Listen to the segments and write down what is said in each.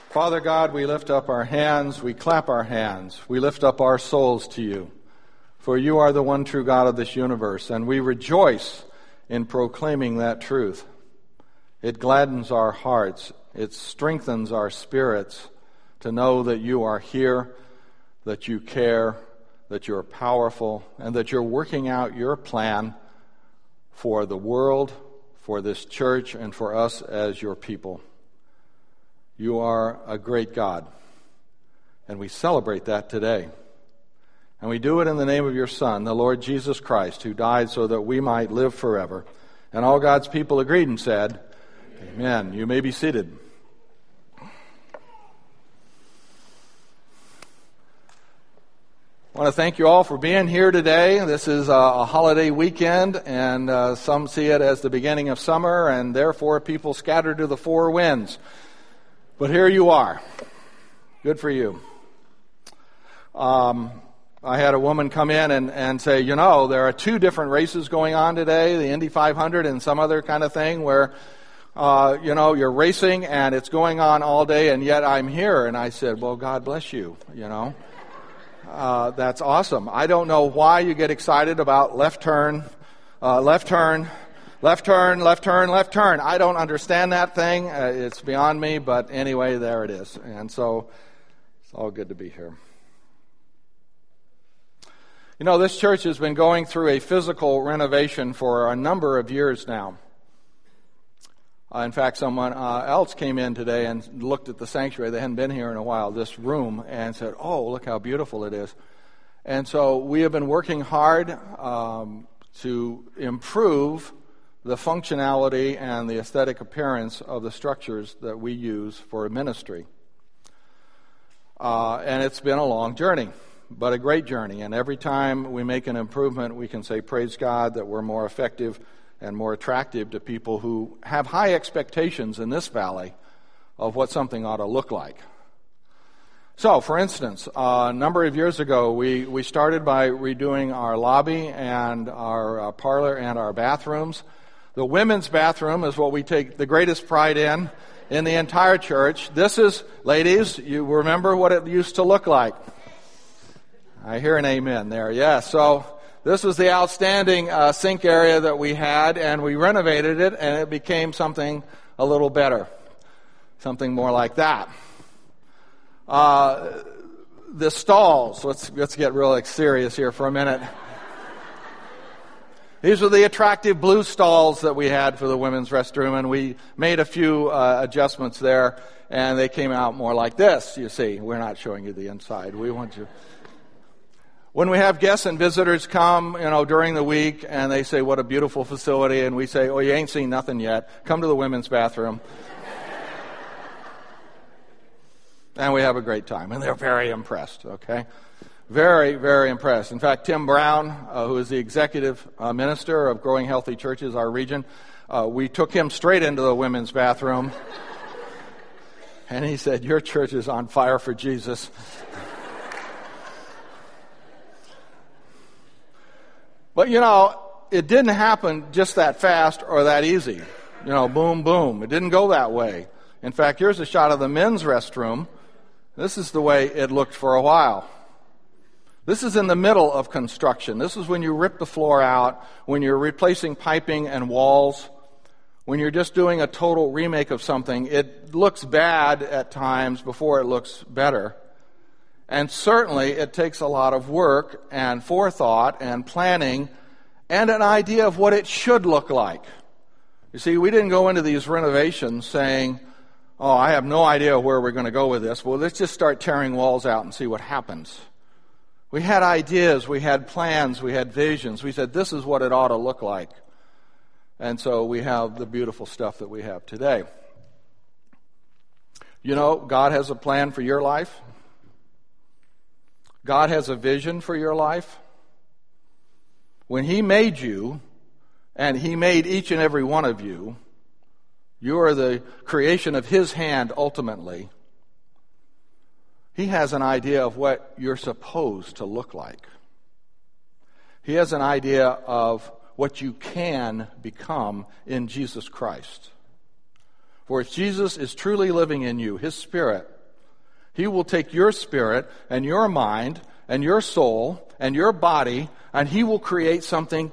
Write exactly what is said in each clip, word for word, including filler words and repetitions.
Father God, we lift up our hands, we clap our hands, we lift up our souls to you, for you are the one true God of this universe, and we rejoice in proclaiming that truth. It gladdens our hearts, it strengthens our spirits to know that you are here, that you care, that you're powerful, and that you're working out your plan for the world, for this church, and for us as your people. You are a great God, and we celebrate that today. And we do it in the name of your Son, the Lord Jesus Christ, who died so that we might live forever. And all God's people agreed and said, Amen. Amen. You may be seated. I want to thank you all for being here today. This is a holiday weekend, and uh, some see it as the beginning of summer, and therefore people scatter to the four winds. But here you are. Good for you. Um, I had a woman come in and, and say, you know, there are two different races going on today, the Indy five hundred and some other kind of thing where, uh, you know, you're racing and it's going on all day, and yet I'm here. And I said, well, God bless you, you know. Uh, that's awesome. I don't know why you get excited about left turn, uh, left turn, left turn, left turn, left turn. I don't understand that thing. Uh, it's beyond me, but anyway, there it is. And so it's all good to be here. You know, this church has been going through a physical renovation for a number of years now. Uh, in fact, someone uh, else came in today and looked at the sanctuary. They hadn't been here in a while, this room, and said, oh, look how beautiful it is. And so we have been working hard um, to improve the functionality and the aesthetic appearance of the structures that we use for ministry. Uh, and it's been a long journey, but a great journey. And every time we make an improvement, we can say, praise God, that we're more effective and more attractive to people who have high expectations in this valley of what something ought to look like. So, for instance, uh, a number of years ago, we, we started by redoing our lobby and our uh, parlor and our bathrooms. The women's bathroom is what we take the greatest pride in, in the entire church. This is, ladies, you remember what it used to look like. I hear an amen there. Yeah, so this was the outstanding uh, sink area that we had, and we renovated it, and it became something a little better, something more like that. Uh, the stalls, let's, let's get real serious here for a minute. These were the attractive blue stalls that we had for the women's restroom, and we made a few uh, adjustments there, and they came out more like this, you see. We're not showing you the inside. We want you. When we have guests and visitors come, you know, during the week, and they say, what a beautiful facility, and we say, oh, you ain't seen nothing yet. Come to the women's bathroom. And we have a great time, and they're very impressed, okay? Very, very impressed. In fact, Tim Brown, uh, who is the executive uh, minister of Growing Healthy Churches, our region, uh, we took him straight into the women's bathroom. And he said, your church is on fire for Jesus. But, you know, it didn't happen just that fast or that easy. You know, boom, boom. It didn't go that way. In fact, here's a shot of the men's restroom. This is the way it looked for a while. This is in the middle of construction. This is when you rip the floor out, when you're replacing piping and walls, when you're just doing a total remake of something. It looks bad at times before it looks better. And certainly it takes a lot of work and forethought and planning and an idea of what it should look like. You see, we didn't go into these renovations saying, oh, I have no idea where we're going to go with this. Well, let's just start tearing walls out and see what happens. We had ideas, we had plans, we had visions. We said, this is what it ought to look like. And so we have the beautiful stuff that we have today. You know, God has a plan for your life. God has a vision for your life. When He made you, and He made each and every one of you, you are the creation of His hand ultimately. He has an idea of what you're supposed to look like. He has an idea of what you can become in Jesus Christ. For if Jesus is truly living in you, His Spirit, He will take your spirit and your mind and your soul and your body, and He will create something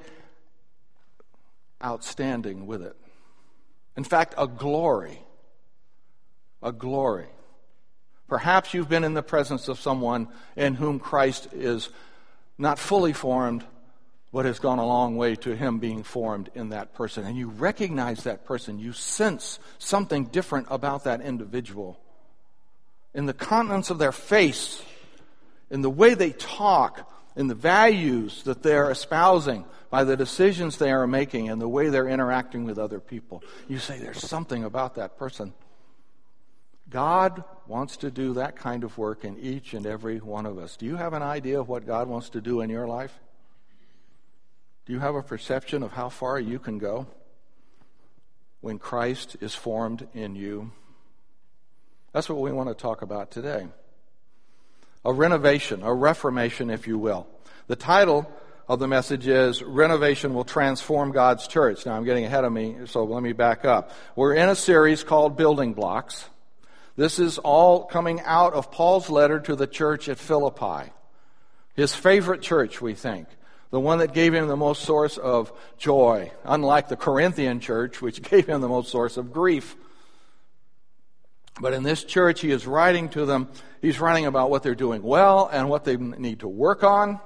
outstanding with it. In fact, a glory. A glory. Perhaps you've been in the presence of someone in whom Christ is not fully formed, but has gone a long way to Him being formed in that person. And you recognize that person. You sense something different about that individual. In the countenance of their face, in the way they talk, in the values that they're espousing, by the decisions they are making, and the way they're interacting with other people. You say, there's something about that person. God wants to do that kind of work in each and every one of us. Do you have an idea of what God wants to do in your life? Do you have a perception of how far you can go when Christ is formed in you? That's what we want to talk about today. A renovation, a reformation, if you will. The title of the message is Renovation Will Transform God's Church. Now, I'm getting ahead of me, so let me back up. We're in a series called Building Blocks. This is all coming out of Paul's letter to the church at Philippi. His favorite church, we think. The one that gave him the most source of joy, unlike the Corinthian church, which gave him the most source of grief. But in this church, he is writing to them, he's writing about what they're doing well and what they need to work on.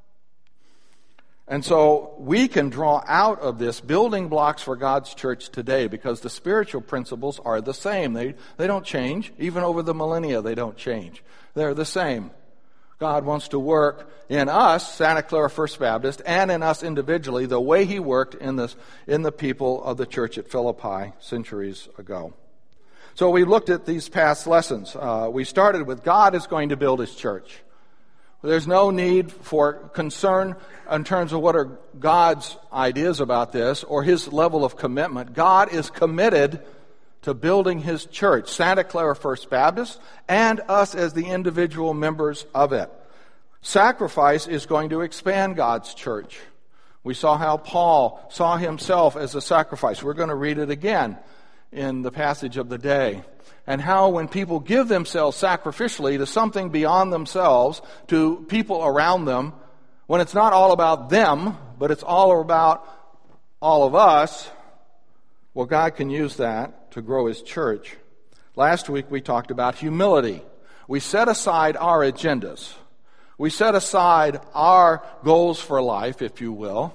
And so we can draw out of this building blocks for God's church today, because the spiritual principles are the same. They, they don't change. Even over the millennia, they don't change. They're the same. God wants to work in us, Santa Clara First Baptist, and in us individually, the way He worked in, this, in the people of the church at Philippi centuries ago. So we looked at these past lessons. Uh, we started with God is going to build His church. There's no need for concern in terms of what are God's ideas about this or His level of commitment. God is committed to building His church, Santa Clara First Baptist, and us as the individual members of it. Sacrifice is going to expand God's church. We saw how Paul saw himself as a sacrifice. We're going to read it again in the passage of the day. And how when people give themselves sacrificially to something beyond themselves, to people around them, when it's not all about them, but it's all about all of us, well, God can use that to grow His church. Last week we talked about humility. We set aside our agendas. We set aside our goals for life, if you will.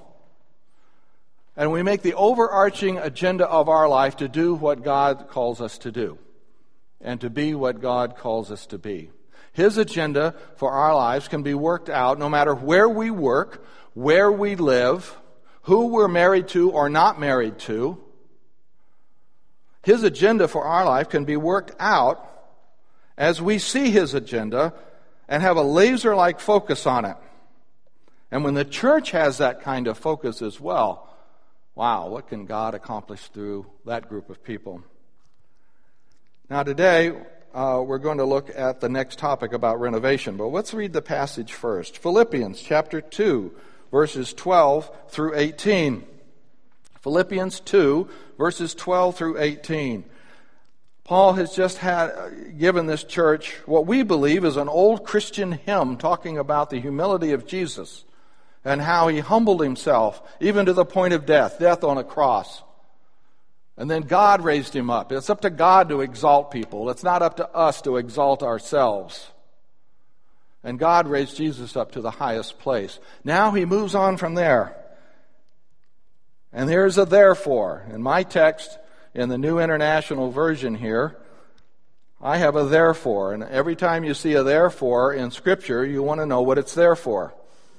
And we make the overarching agenda of our life to do what God calls us to do. And to be what God calls us to be. His agenda for our lives can be worked out no matter where we work, where we live, who we're married to or not married to. His agenda for our life can be worked out as we see His agenda and have a laser-like focus on it. And when the church has that kind of focus as well, wow, what can God accomplish through that group of people? Now today, uh, we're going to look at the next topic about renovation, but let's read the passage first. Philippians chapter two, verses twelve through eighteen. Philippians two, verses twelve through eighteen. Paul has just had given this church what we believe is an old Christian hymn talking about the humility of Jesus and how He humbled Himself even to the point of death, death on a cross. And then God raised Him up. It's up to God to exalt people. It's not up to us to exalt ourselves. And God raised Jesus up to the highest place. Now He moves on from there. And there's a therefore. In my text, in the New International Version here, I have a therefore. And every time you see a therefore in Scripture, you want to know what it's there for.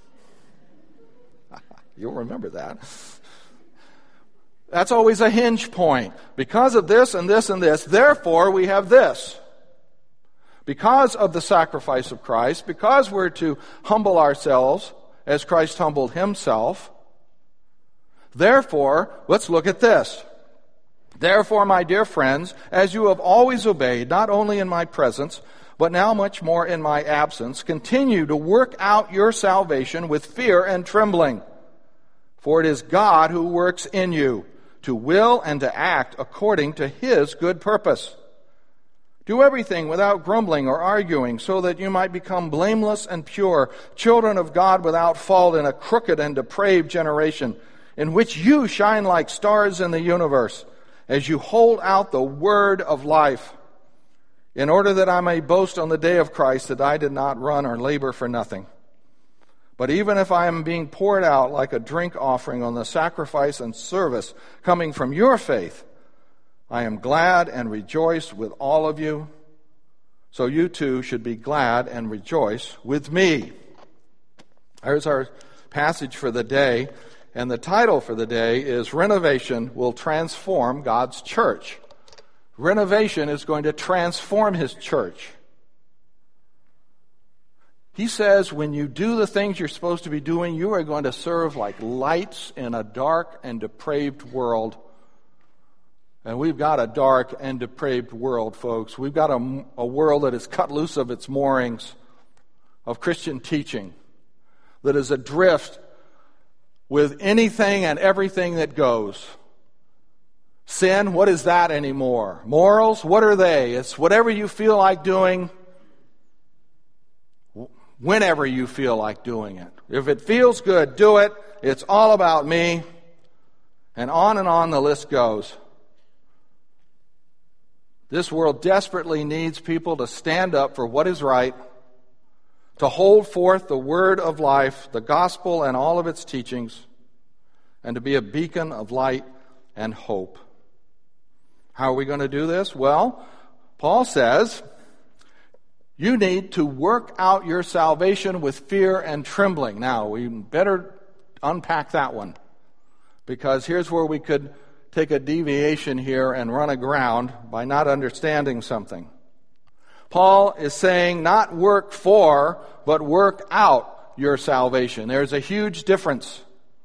You'll remember that. That's always a hinge point. Because of this and this and this, therefore we have this. Because of the sacrifice of Christ, because we're to humble ourselves as Christ humbled Himself, therefore, let's look at this. Therefore, my dear friends, as you have always obeyed, not only in my presence, but now much more in my absence, continue to work out your salvation with fear and trembling. For it is God who works in you, to will and to act according to His good purpose. Do everything without grumbling or arguing, so that you might become blameless and pure, children of God without fault in a crooked and depraved generation, in which you shine like stars in the universe, as you hold out the word of life, in order that I may boast on the day of Christ that I did not run or labor for nothing. But even if I am being poured out like a drink offering on the sacrifice and service coming from your faith, I am glad and rejoice with all of you, so you too should be glad and rejoice with me. There's our passage for the day, and the title for the day is Renovation Will Transform God's Church. Renovation is going to transform His church. He says when you do the things you're supposed to be doing, you are going to serve like lights in a dark and depraved world. And we've got a dark and depraved world, folks. We've got a, a world that is cut loose of its moorings of Christian teaching, that is adrift with anything and everything that goes. Sin, what is that anymore? Morals, what are they? It's whatever you feel like doing, whenever you feel like doing it. If it feels good, do it. It's all about me. And on and on the list goes. This world desperately needs people to stand up for what is right, to hold forth the word of life, the gospel and all of its teachings, and to be a beacon of light and hope. How are we going to do this? Well, Paul says, you need to work out your salvation with fear and trembling. Now, we better unpack that one, because here's where we could take a deviation here and run aground by not understanding something. Paul is saying not work for, but work out your salvation. There's a huge difference.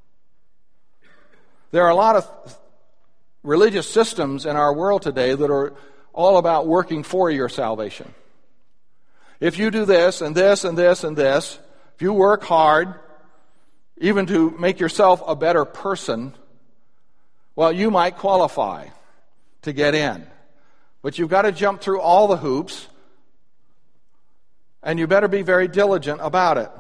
There are a lot of religious systems in our world today that are all about working for your salvation. If you do this and this and this and this, if you work hard, even to make yourself a better person, well, you might qualify to get in. But you've got to jump through all the hoops, and you better be very diligent about it.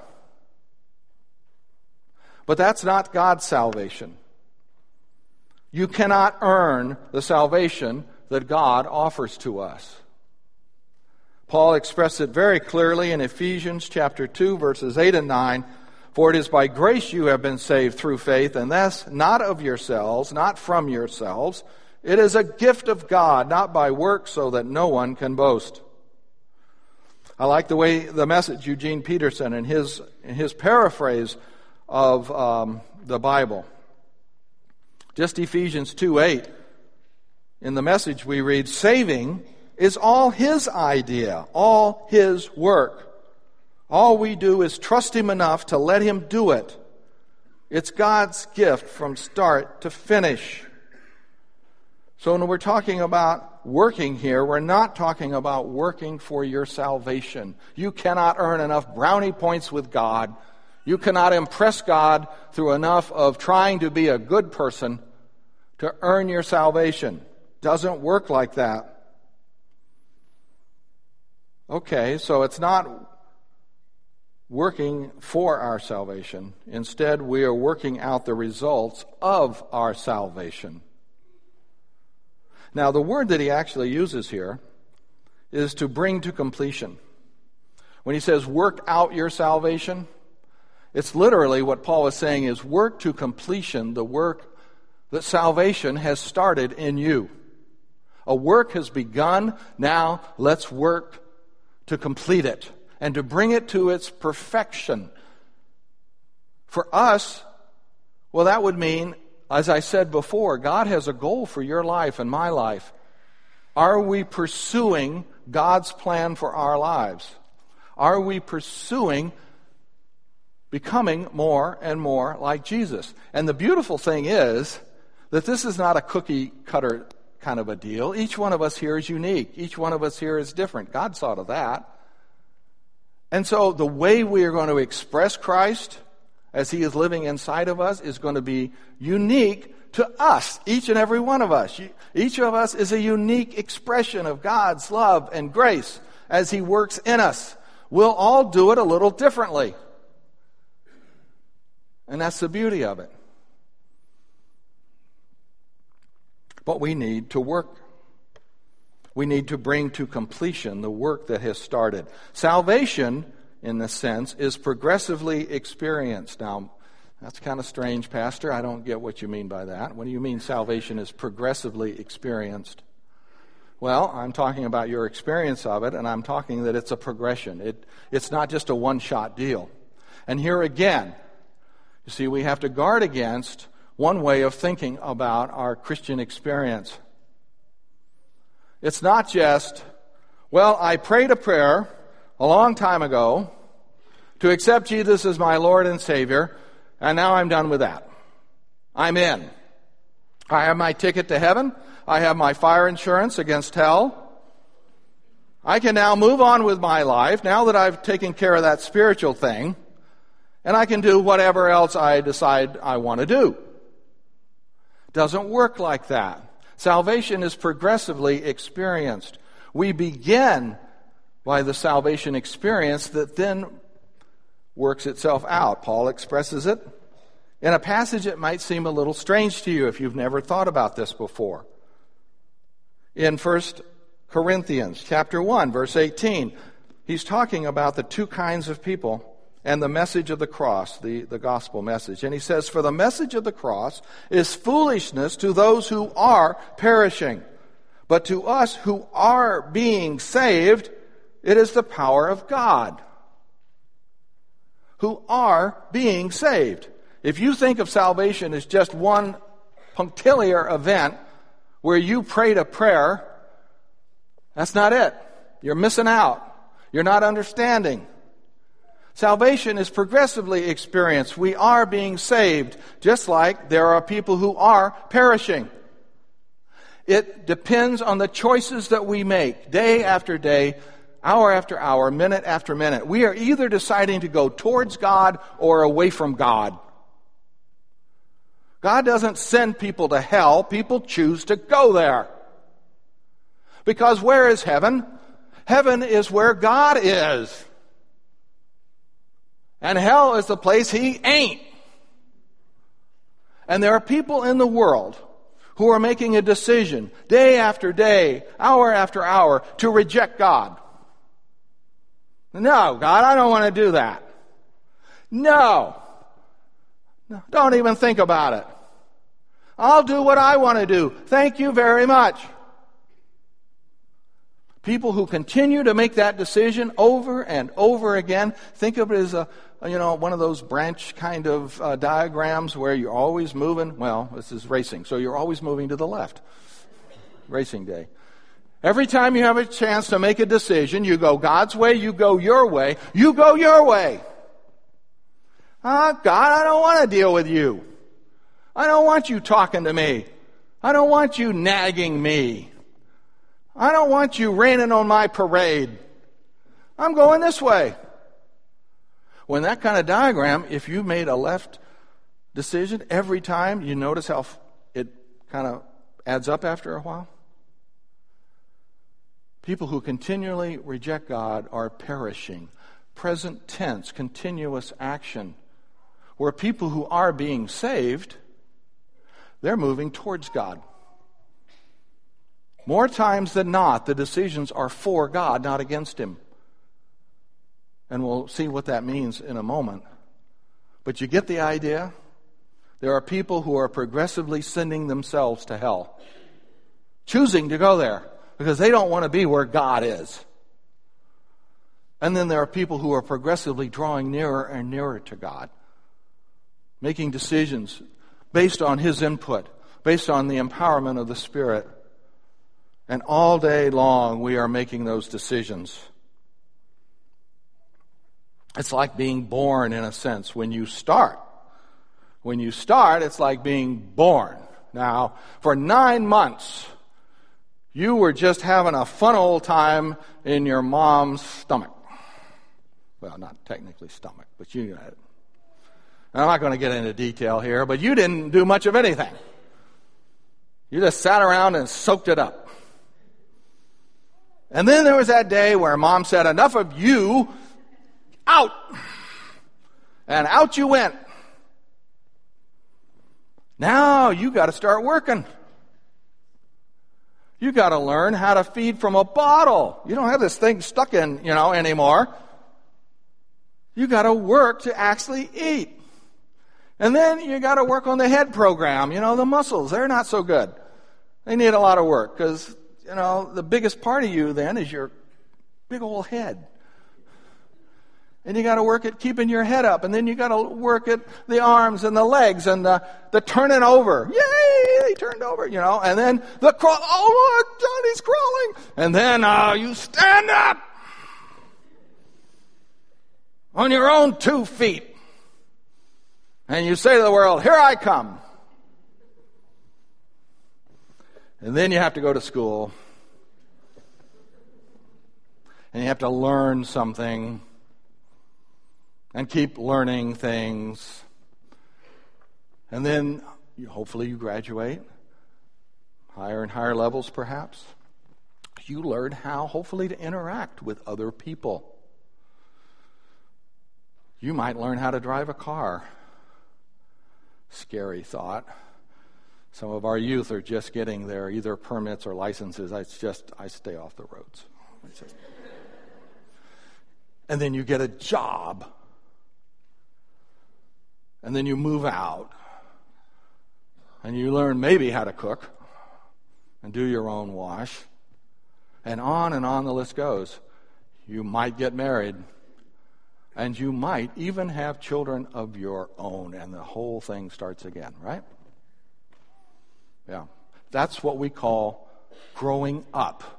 But that's not God's salvation. You cannot earn the salvation that God offers to us. Paul expressed it very clearly in Ephesians chapter two, verses eight and nine. For it is by grace you have been saved through faith, and that's not of yourselves, not from yourselves. It is a gift of God, not by works, so that no one can boast. I like the way the Message, Eugene Peterson, in his, in his paraphrase of um, the Bible. Just Ephesians two eight. In the Message we read, saving is all His idea, all His work. All we do is trust Him enough to let Him do it. It's God's gift from start to finish. So when we're talking about working here, we're not talking about working for your salvation. You cannot earn enough brownie points with God. You cannot impress God through enough of trying to be a good person to earn your salvation. Doesn't work like that. Okay, so it's not working for our salvation. Instead, we are working out the results of our salvation. Now, the word that he actually uses here is to bring to completion. When he says work out your salvation, it's literally what Paul is saying is work to completion the work that salvation has started in you. A work has begun, now let's work to complete it and to bring it to its perfection. For us, well, that would mean, as I said before, God has a goal for your life and my life. Are we pursuing God's plan for our lives? Are we pursuing becoming more and more like Jesus? And the beautiful thing is that this is not a cookie cutter kind of a deal. Each one of us here is unique. Each one of us here is different. God saw to that. And so the way we are going to express Christ as He is living inside of us is going to be unique to us, each and every one of us. Each of us is a unique expression of God's love and grace as He works in us. We'll all do it a little differently. And that's the beauty of it. But we need to work. We need to bring to completion the work that has started. Salvation, in this sense, is progressively experienced. Now, that's kind of strange, Pastor. I don't get what you mean by that. What do you mean salvation is progressively experienced? Well, I'm talking about your experience of it, and I'm talking that it's a progression. It, it's not just a one-shot deal. And here again, you see, we have to guard against one way of thinking about our Christian experience. It's not just, well, I prayed a prayer a long time ago to accept Jesus as my Lord and Savior, and now I'm done with that. I'm in. I have my ticket to heaven. I have my fire insurance against hell. I can now move on with my life now that I've taken care of that spiritual thing, and I can do whatever else I decide I want to do. Doesn't work like that. Salvation is progressively experienced. We begin by the salvation experience that then works itself out. Paul expresses it in a passage that might seem a little strange to you if you've never thought about this before. In First Corinthians chapter one, verse eighteen, he's talking about the two kinds of people and the message of the cross, the, the gospel message. And he says, for the message of the cross is foolishness to those who are perishing. But to us who are being saved, it is the power of God. Who are being saved. If you think of salvation as just one punctiliar event where you prayed a prayer, that's not it. You're missing out. You're not understanding. Salvation is progressively experienced. We are being saved, just like there are people who are perishing. It depends on the choices that we make day after day, hour after hour, minute after minute. We are either deciding to go towards God or away from God. God doesn't send people to hell. People choose to go there. Because where is heaven? Heaven is where God is. And hell is the place He ain't. And there are people in the world who are making a decision day after day, hour after hour, to reject God. No, God, I don't want to do that. No. No. Don't even think about it. I'll do what I want to do. Thank you very much. People who continue to make that decision over and over again, think of it as a, you know, one of those branch kind of uh, diagrams where you're always moving. Well, this is racing, so you're always moving to the left. Racing day. Every time you have a chance to make a decision, you go God's way, you go your way, you go your way. Ah, oh, God, I don't want to deal with you. I don't want you talking to me. I don't want you nagging me. I don't want you raining on my parade. I'm going this way. When that kind of diagram, if you made a left decision every time, you notice how it kind of adds up after a while? People who continually reject God are perishing. Present tense, continuous action. Where people who are being saved, they're moving towards God. More times than not, the decisions are for God, not against Him. And we'll see what that means in a moment. But you get the idea? There are people who are progressively sending themselves to hell. Choosing to go there because they don't want to be where God is. And then there are people who are progressively drawing nearer and nearer to God. Making decisions based on His input, based on the empowerment of the Spirit. And all day long we are making those decisions. It's like being born in a sense when you start. When you start, it's like being born. Now, for nine months, you were just having a fun old time in your mom's stomach. Well, not technically stomach, but you got it. I'm not going to get into detail here, but you didn't do much of anything. You just sat around and soaked it up. And then there was that day where Mom said, enough of you, out. And out you went. Now you got to start working. You got to learn how to feed from a bottle. You don't have this thing stuck in, you know, anymore. You got to work to actually eat. And then you got to work on the head program. You know, the muscles, they're not so good. They need a lot of work because, you know, the biggest part of you then is your big old head. And you got to work at keeping your head up. And then you got to work at the arms and the legs and the, the turning over. Yay, they turned over, you know. And then the crawl. Oh, look, Johnny's crawling. And then uh, you stand up on your own two feet. And you say to the world, here I come. And then you have to go to school. And you have to learn something. And keep learning things. And then, you, hopefully you graduate. Higher and higher levels, perhaps. You learn how, hopefully, to interact with other people. You might learn how to drive a car. Scary thought. Some of our youth are just getting their either permits or licenses. It's just, I stay off the roads. It's just... And then you get a job. And then you move out. And you learn maybe how to cook. And do your own wash. And on and on the list goes. You might get married. And you might even have children of your own. And the whole thing starts again, right? Yeah. That's what we call growing up.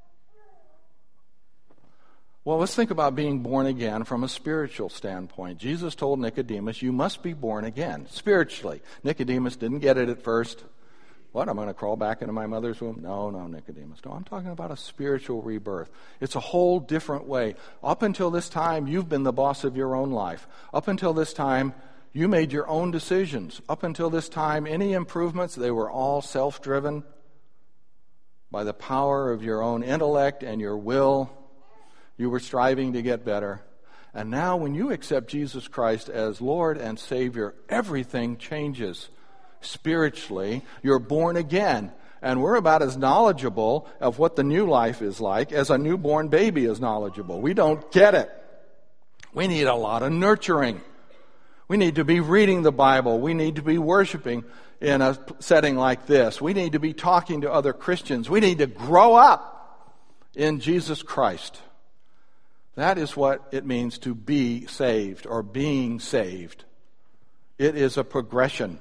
Well, let's think about being born again from a spiritual standpoint. Jesus told Nicodemus, you must be born again, spiritually. Nicodemus didn't get it at first. What, I'm going to crawl back into my mother's womb? No, no, Nicodemus. No, I'm talking about a spiritual rebirth. It's a whole different way. Up until this time, you've been the boss of your own life. Up until this time, you made your own decisions. Up until this time, any improvements, they were all self-driven by the power of your own intellect and your will. You were striving to get better. And now when you accept Jesus Christ as Lord and Savior, everything changes spiritually. You're born again. And we're about as knowledgeable of what the new life is like as a newborn baby is knowledgeable. We don't get it. We need a lot of nurturing. We need to be reading the Bible. We need to be worshiping in a setting like this. We need to be talking to other Christians. We need to grow up in Jesus Christ. That is what it means to be saved or being saved. It is a progression.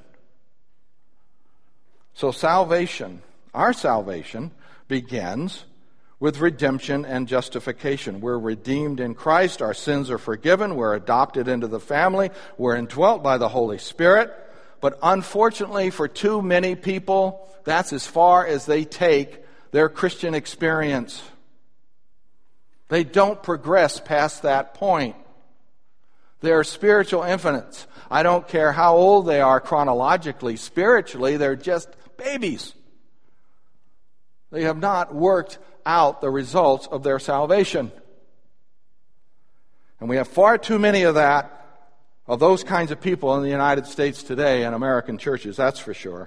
So salvation, our salvation, begins with redemption and justification. We're redeemed in Christ. Our sins are forgiven. We're adopted into the family. We're indwelt by the Holy Spirit. But unfortunately for too many people, that's as far as they take their Christian experience. They don't progress past that point. They're spiritual infants. I don't care how old they are chronologically. Spiritually, they're just babies. They have not worked out the results of their salvation. And we have far too many of that, of those kinds of people in the United States today in American churches, that's for sure.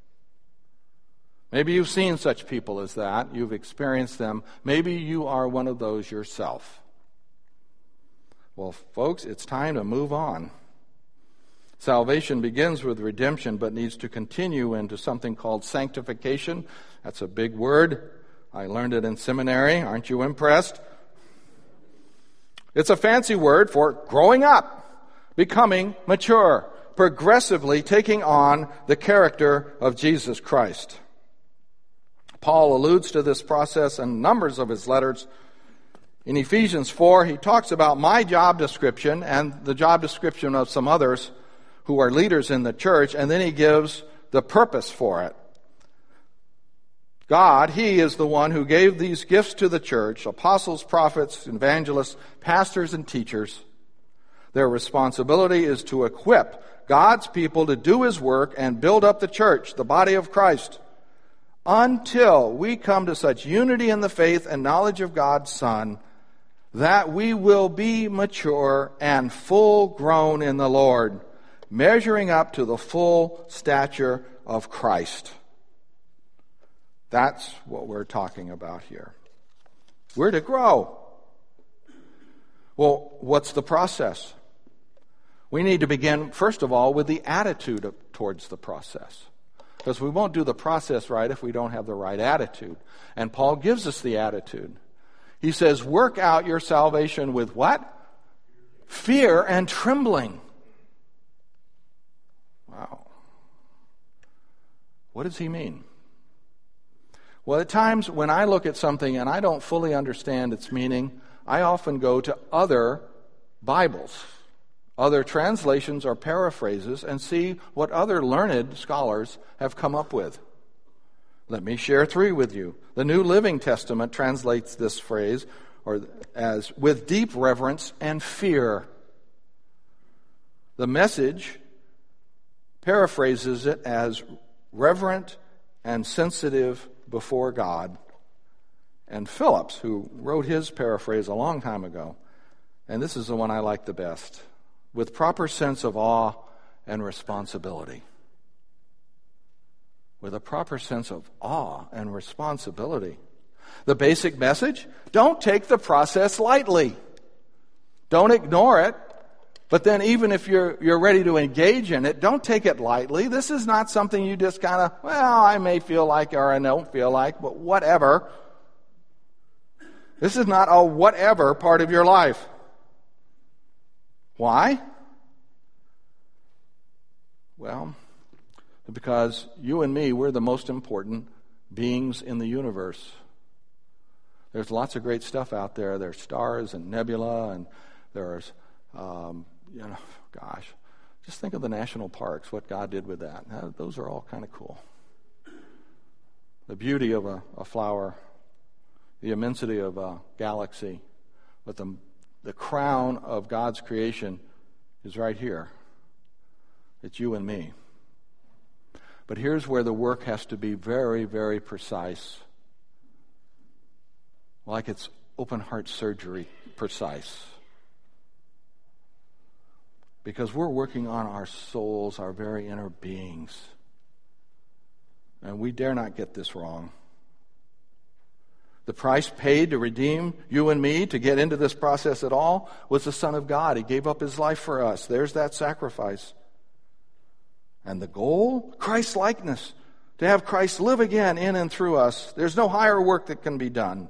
Maybe you've seen such people as that. You've experienced them. Maybe you are one of those yourself. Well, folks, it's time to move on. Salvation begins with redemption, but needs to continue into something called sanctification. That's a big word. I learned it in seminary. Aren't you impressed? It's a fancy word for growing up, becoming mature, progressively taking on the character of Jesus Christ. Paul alludes to this process in numbers of his letters. In Ephesians four, he talks about my job description and the job description of some others who are leaders in the church, and then he gives the purpose for it. God, He is the one who gave these gifts to the church, apostles, prophets, evangelists, pastors, and teachers. Their responsibility is to equip God's people to do His work and build up the church, the body of Christ. until we come to such unity in the faith and knowledge of God's Son, that we will be mature and full grown in the Lord, measuring up to the full stature of Christ. That's what we're talking about here. We're to grow. Well, what's the process? We need to begin, first of all, with the attitude of, towards the process. Because we won't do the process right if we don't have the right attitude. And Paul gives us the attitude. He says, work out your salvation with what? Fear and trembling. Wow. What does he mean? Well, at times when I look at something and I don't fully understand its meaning, I often go to other Bibles, other translations or paraphrases, and see what other learned scholars have come up with. Let me share three with you. The New Living Testament translates this phrase or as with deep reverence and fear. The Message paraphrases it as reverent and sensitive before God. And Phillips, who wrote his paraphrase a long time ago, and this is the one I like the best, with proper sense of awe and responsibility. With a proper sense of awe and responsibility. The basic message, don't take the process lightly. Don't ignore it. But then even if you're you're ready to engage in it, don't take it lightly. This is not something you just kind of, well, I may feel like or I don't feel like, but whatever. This is not a whatever part of your life. Why? Well, because you and me, we're the most important beings in the universe. There's lots of great stuff out there. There's stars and nebula, and there's, um, you know, gosh, just think of the national parks, what God did with that. Those are all kind of cool. The beauty of a, a flower, the immensity of a galaxy, but the, the crown of God's creation is right here. It's you and me. But here's where the work has to be very, very precise. Like it's open heart surgery precise. Because we're working on our souls, our very inner beings. And we dare not get this wrong. The price paid to redeem you and me, to get into this process at all, was the Son of God. He gave up his life for us. There's that sacrifice. And the goal? Christ-likeness. To have Christ live again in and through us. There's no higher work that can be done.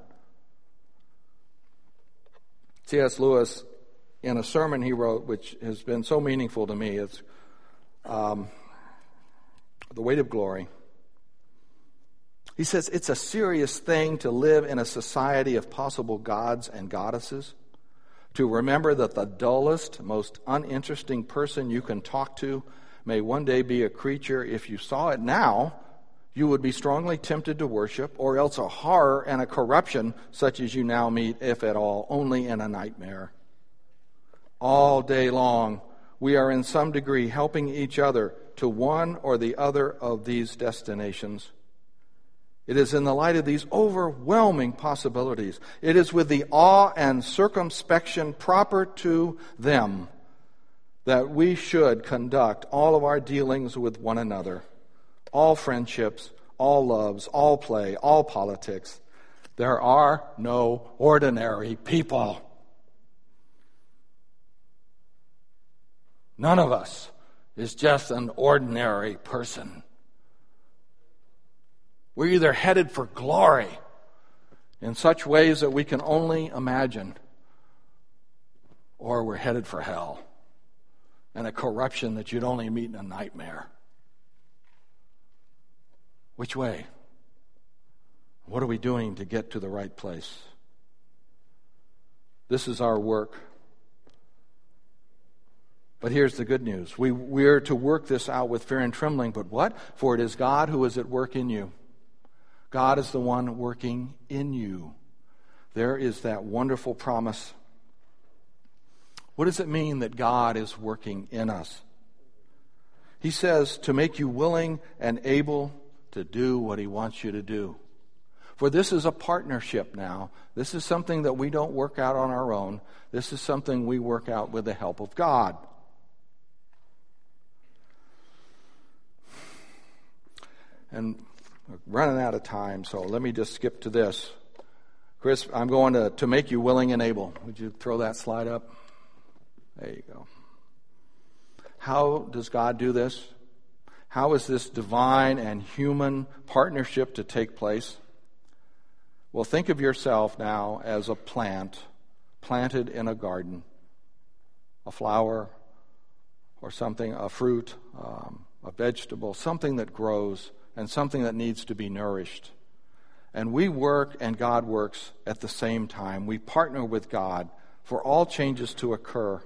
C S Lewis, in a sermon he wrote, which has been so meaningful to me, it's um, The Weight of Glory. He says, it's a serious thing to live in a society of possible gods and goddesses, to remember that the dullest, most uninteresting person you can talk to may one day be a creature, if you saw it now, you would be strongly tempted to worship, or else a horror and a corruption such as you now meet, if at all, only in a nightmare. All day long, we are in some degree helping each other to one or the other of these destinations. It is in the light of these overwhelming possibilities. It is with the awe and circumspection proper to them that we should conduct all of our dealings with one another. All friendships, all loves, all play, all politics. There are no ordinary people. None of us is just an ordinary person. We're either headed for glory in such ways that we can only imagine, or we're headed for hell and a corruption that you'd only meet in a nightmare. Which way? What are we doing to get to the right place? This is our work. But here's the good news. We, we're to work this out with fear and trembling. But what? For it is God who is at work in you. God is the one working in you. There is that wonderful promise. What does it mean that God is working in us? He says to make you willing and able to do what he wants you to do. For this is a partnership now. This is something that we don't work out on our own. This is something we work out with the help of God. And we're running out of time, so let me just skip to this. Chris, I'm going to, to make you willing and able. Would you throw that slide up? There you go. How does God do this? How is this divine and human partnership to take place? Well, think of yourself now as a plant planted in a garden, a flower or something, a fruit, um, a vegetable, something that grows and something that needs to be nourished. And we work and God works at the same time. We partner with God for all changes to occur.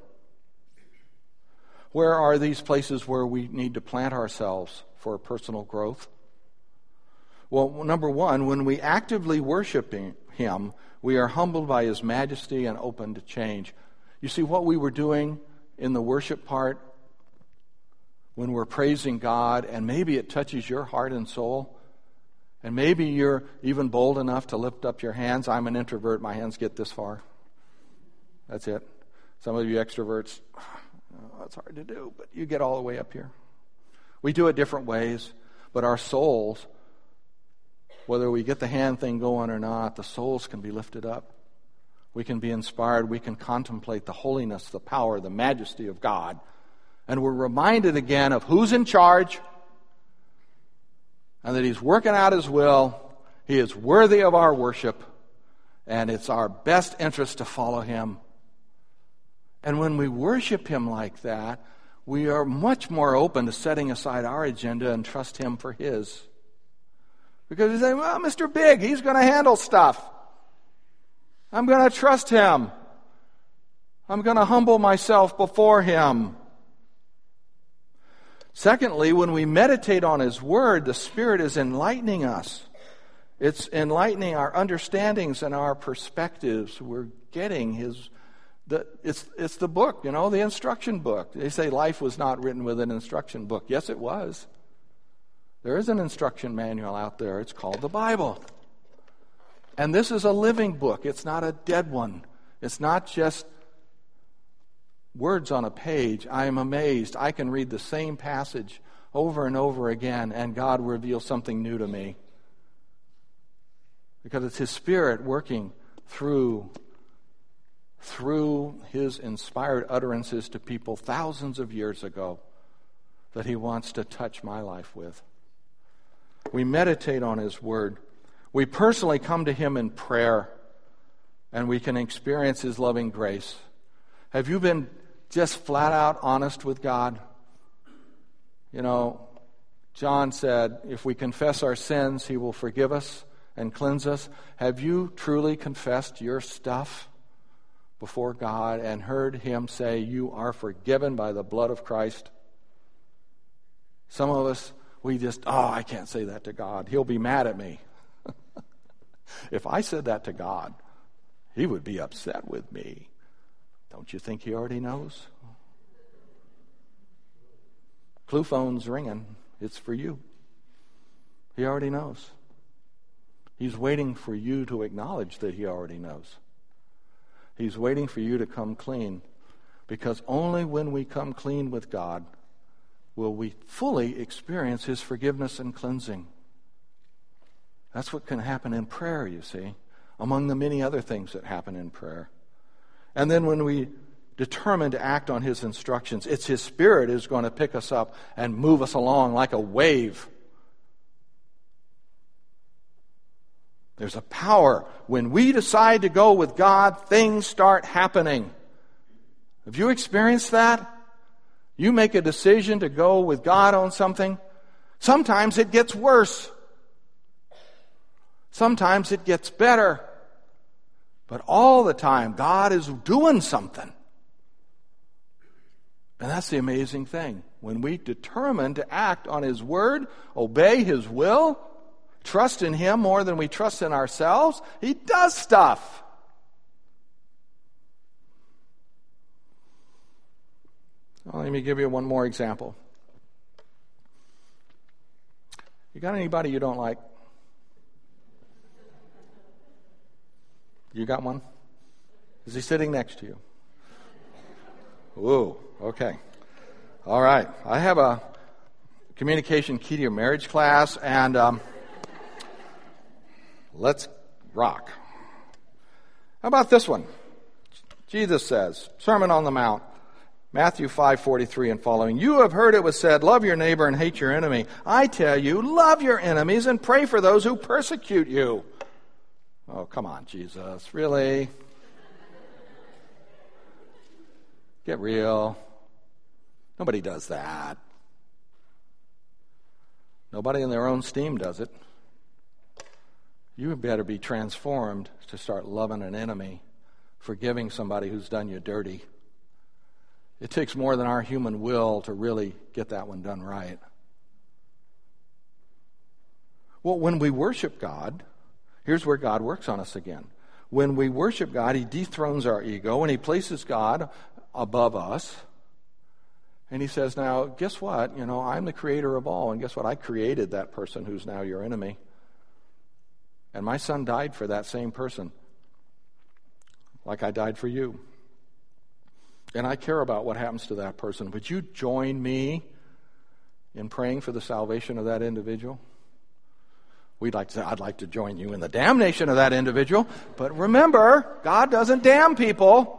Where are these places where we need to plant ourselves for personal growth? Well, number one, when we actively worship Him, we are humbled by His majesty and open to change. You see, what we were doing in the worship part, when we're praising God, and maybe it touches your heart and soul, and maybe you're even bold enough to lift up your hands. I'm an introvert. My hands get this far. That's it. Some of you extroverts, oh, it's hard to do, but you get all the way up here. We do it different ways, but our souls, whether we get the hand thing going or not, the souls can be lifted up. We can be inspired. We can contemplate the holiness, the power, the majesty of God. And we're reminded again of who's in charge and that He's working out His will. He is worthy of our worship, and it's our best interest to follow Him. And when we worship Him like that, we are much more open to setting aside our agenda and trust Him for His. Because we say, well, Mister Big, He's going to handle stuff. I'm going to trust Him. I'm going to humble myself before Him. Secondly, when we meditate on His Word, the Spirit is enlightening us. It's enlightening our understandings and our perspectives. We're getting His... The, it's, it's the book, you know, the instruction book. They say life was not written with an instruction book. Yes, it was. There is an instruction manual out there. It's called the Bible. And this is a living book. It's not a dead one. It's not just words on a page. I am amazed. I can read the same passage over and over again, and God reveals something new to me. Because it's His Spirit working through through His inspired utterances to people thousands of years ago that He wants to touch my life with. We meditate on His Word. We personally come to Him in prayer, and we can experience His loving grace. Have you been just flat out honest with God? You know, John said, if we confess our sins, He will forgive us and cleanse us. Have you truly confessed your stuff before God and heard Him say, you are forgiven by the blood of Christ? Some of us, we just, oh, I can't say that to God. He'll be mad at me. If I said that to God, He would be upset with me. Don't you think He already knows? Clue phone's ringing. It's for you. He already knows. He's waiting for you to acknowledge that He already knows. He's waiting for you to come clean, because only when we come clean with God will we fully experience His forgiveness and cleansing. That's what can happen in prayer, you see, among the many other things that happen in prayer. And then when we determine to act on His instructions, it's His Spirit is going to pick us up and move us along like a wave. There's a power. When we decide to go with God, things start happening. Have you experienced that? You make a decision to go with God on something. Sometimes it gets worse. Sometimes it gets better. But all the time, God is doing something. And that's the amazing thing. When we determine to act on His Word, obey His will, trust in Him more than we trust in ourselves, He does stuff. Well, let me give you one more example. You got anybody you don't like? You got one? Is he sitting next to you? Ooh, okay. All right. I have a communication key to your marriage class, and um, let's rock. How about this one? Jesus says, Sermon on the Mount, Matthew five forty-three and following, "You have heard it was said, love your neighbor and hate your enemy. I tell you, love your enemies and pray for those who persecute you." Oh, come on, Jesus. Really? Get real. Nobody does that. Nobody in their own steam does it. You better be transformed to start loving an enemy, forgiving somebody who's done you dirty. It takes more than our human will to really get that one done right. Well, when we worship God, here's where God works on us again. When we worship God, He dethrones our ego and He places God above us. And He says, now, guess what? You know, I'm the creator of all. And guess what? I created that person who's now your enemy. And my Son died for that same person, like I died for you. And I care about what happens to that person. Would you join me in praying for the salvation of that individual? We'd like to, I'd like to join you in the damnation of that individual. But remember, God doesn't damn people.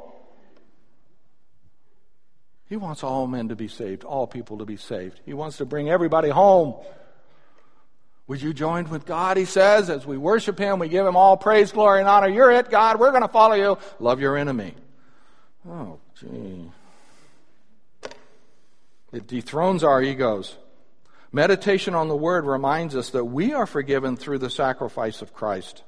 He wants all men to be saved, all people to be saved. He wants to bring everybody home. Would you join with God, He says, as we worship Him, we give Him all praise, glory, and honor. You're it, God. We're going to follow you. Love your enemy. Oh, gee. It dethrones our egos. Meditation on the Word reminds us that we are forgiven through the sacrifice of Christ.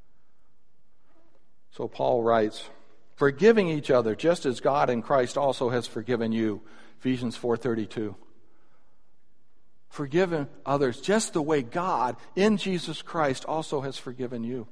So Paul writes, forgiving each other just as God in Christ also has forgiven you. Ephesians four thirty-two. Forgiving others just the way God in Jesus Christ also has forgiven you.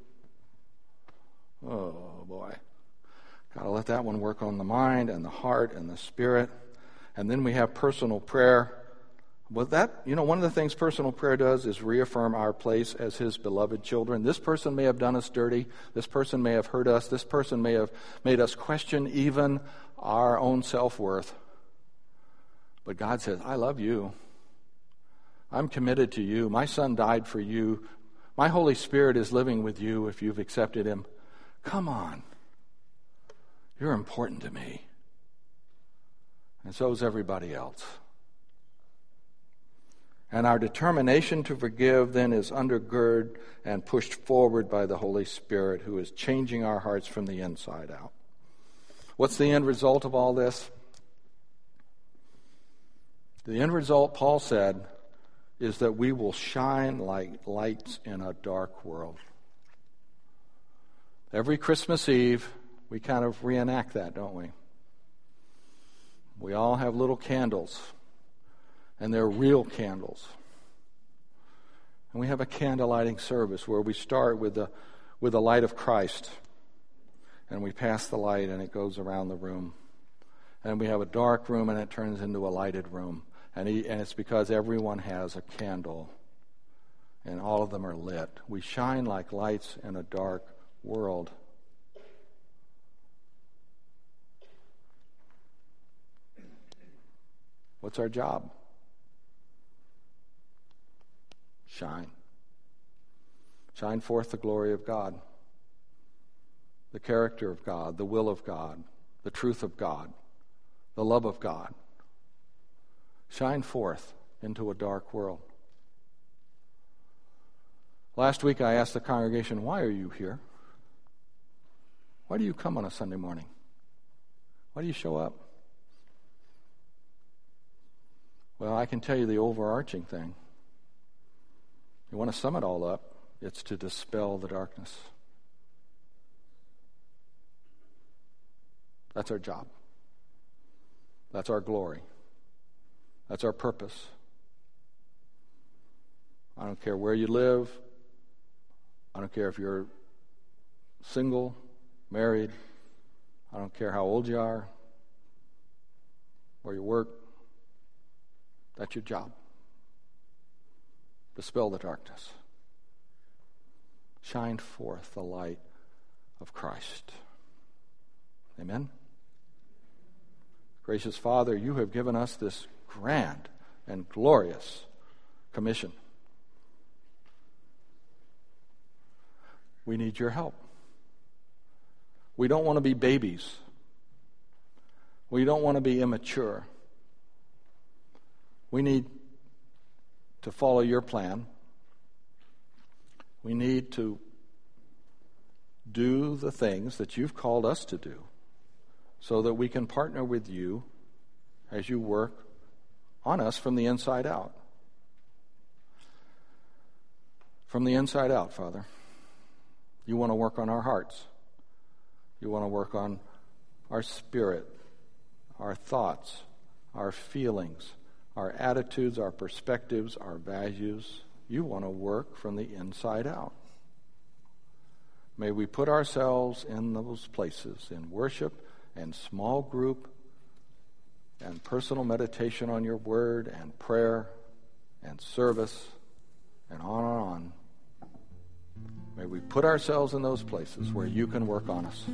Oh, boy. Got to let that one work on the mind and the heart and the spirit. And then we have personal prayer. Well, that, you know, one of the things personal prayer does is reaffirm our place as His beloved children. This person may have done us dirty. This person may have hurt us. This person may have made us question even our own self-worth. But God says, I love you. I'm committed to you. My Son died for you. My Holy Spirit is living with you if you've accepted Him. Come on. You're important to me. And so is everybody else. And our determination to forgive then is undergirded and pushed forward by the Holy Spirit, who is changing our hearts from the inside out. What's the end result of all this? The end result, Paul said, is that we will shine like lights in a dark world. Every Christmas Eve, we kind of reenact that, don't we? We all have little candles, and they're real candles. And we have a candle lighting service where we start with the with the light of Christ, and we pass the light, and it goes around the room. And we have a dark room, and it turns into a lighted room. And, he, and it's because everyone has a candle, and all of them are lit. We shine like lights in a dark world. What's our job? Shine. Shine forth the glory of God, the character of God, the will of God, the truth of God, the love of God. Shine forth into a dark world. Last week I asked the congregation, why are you here? Why do you come on a Sunday morning? Why do you show up? Well, I can tell you the overarching thing. You want to sum it all up, it's to dispel the darkness. That's our job. That's our glory. That's our purpose. I don't care where you live. I don't care if you're single, married. I don't care how old you are, where you work. That's your job. Dispel the darkness. Shine forth the light of Christ. Amen. Gracious Father, you have given us this grand and glorious commission. We need your help. We don't want to be babies. We don't want to be immature. We need to follow your plan. We need to do the things that you've called us to do so that we can partner with you as you work on us from the inside out. From the inside out, Father. You want to work on our hearts. You want to work on our spirit, our thoughts, our feelings, our attitudes, our perspectives, our values. You want to work from the inside out. May we put ourselves in those places, in worship and small group and personal meditation on your word and prayer and service and on and on. May we put ourselves in those places where you can work on us,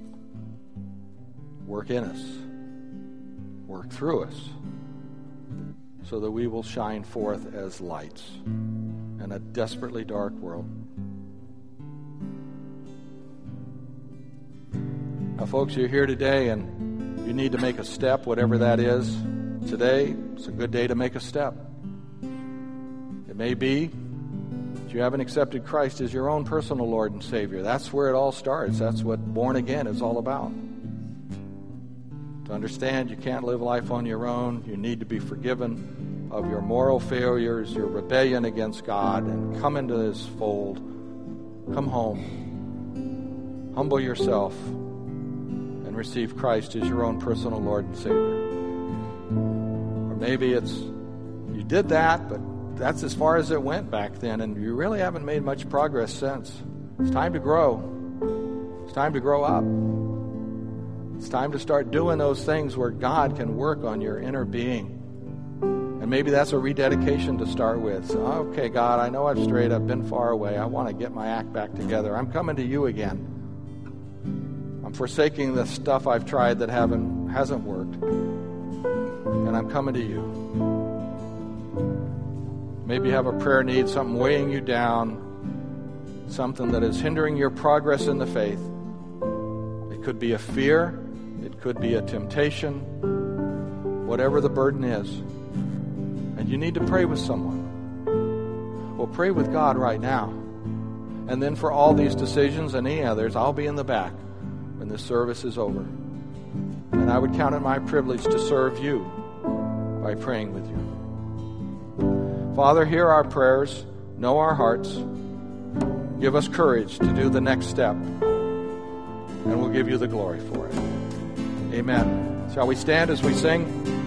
work in us, work through us, so that we will shine forth as lights in a desperately dark world. Now, folks, you're here today and you need to make a step, whatever that is. Today, it's a good day to make a step. It may be that you haven't accepted Christ as your own personal Lord and Savior. That's where it all starts. That's what born again is all about. To understand you can't live life on your own. You need to be forgiven of your moral failures, your rebellion against God, and come into His fold. Come home. Humble yourself and receive Christ as your own personal Lord and Savior. Or maybe it's you did that, but that's as far as it went back then, and you really haven't made much progress since. It's time to grow. It's time to grow up. It's time to start doing those things where God can work on your inner being. And maybe that's a rededication to start with. So, okay, God, I know I've strayed. I've been far away. I want to get my act back together. I'm coming to you again. I'm forsaking the stuff I've tried that haven't hasn't worked. And I'm coming to you. Maybe you have a prayer need, something weighing you down, something that is hindering your progress in the faith. It could be a fear. It could be a temptation. Whatever the burden is. And you need to pray with someone. Well, pray with God right now. And then for all these decisions and any others, I'll be in the back when this service is over. And I would count it my privilege to serve you by praying with you. Father, hear our prayers, know our hearts. Give us courage to do the next step, and we'll give you the glory for it. Amen. Shall we stand as we sing?